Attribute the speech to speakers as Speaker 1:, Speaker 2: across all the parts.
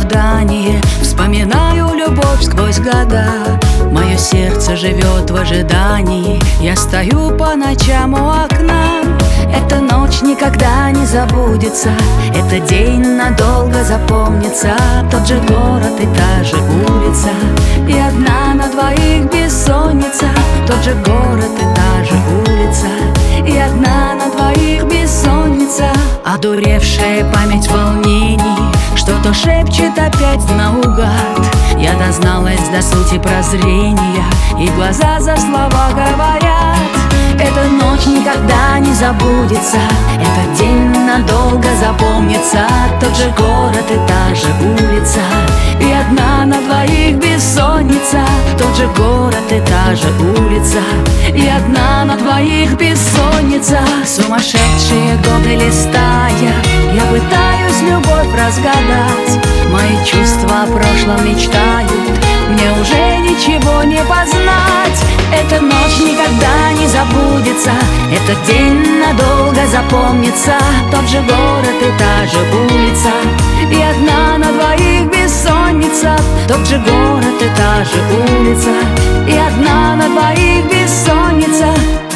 Speaker 1: оправдание. Вспоминаю любовь сквозь года. Мое сердце живет в ожидании. Я стою по ночам у окна. Эта ночь никогда не забудется. Этот день надолго запомнится. Тот же город и та же улица, и одна на двоих бессонница. Тот же город и та же улица, и одна на двоих бессонница. Одуревшая память волнений что-то шепчет опять наугад. Я дозналась до сути прозрения, и глаза за слова говорят. Эта ночь никогда не забудется. Этот день надолго запомнится. Тот же город и та же улица, и одна на двоих бессонница. Тот же город и та же улица, и одна на двоих бессонница. Сумасшедшие годы листая, я пытаюсь любовь разгадать. Мои чувства о прошлом мечтают, мне уже ничего не познать. Эта ночь никогда не забудется. Этот день надолго запомнится. Тот же город и та же улица, и одна на двоих бессонница. Тот же город и та же улица, и одна на двоих бессонница.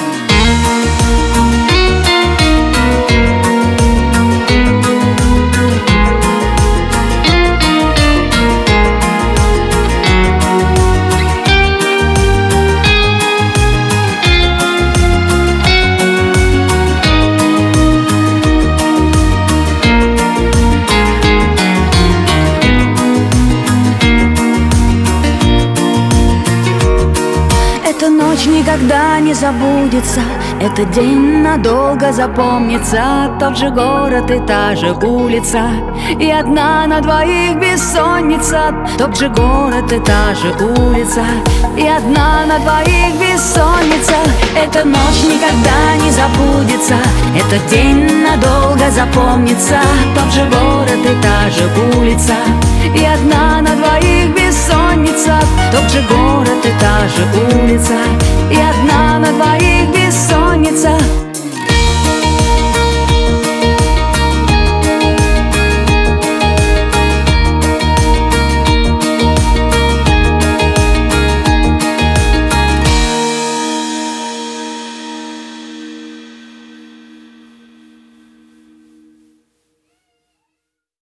Speaker 1: Эта ночь никогда не забудется. Этот день надолго запомнится. Тот же город и та же улица, и одна на двоих бессонница. Тот же город и та же улица, и одна на двоих бессонница. Эта ночь никогда не забудется. Этот день надолго запомнится. Тот же город и та же улица, и одна на двоих бессонница. Тот же город и та же улица, и одна на двоих бессонница.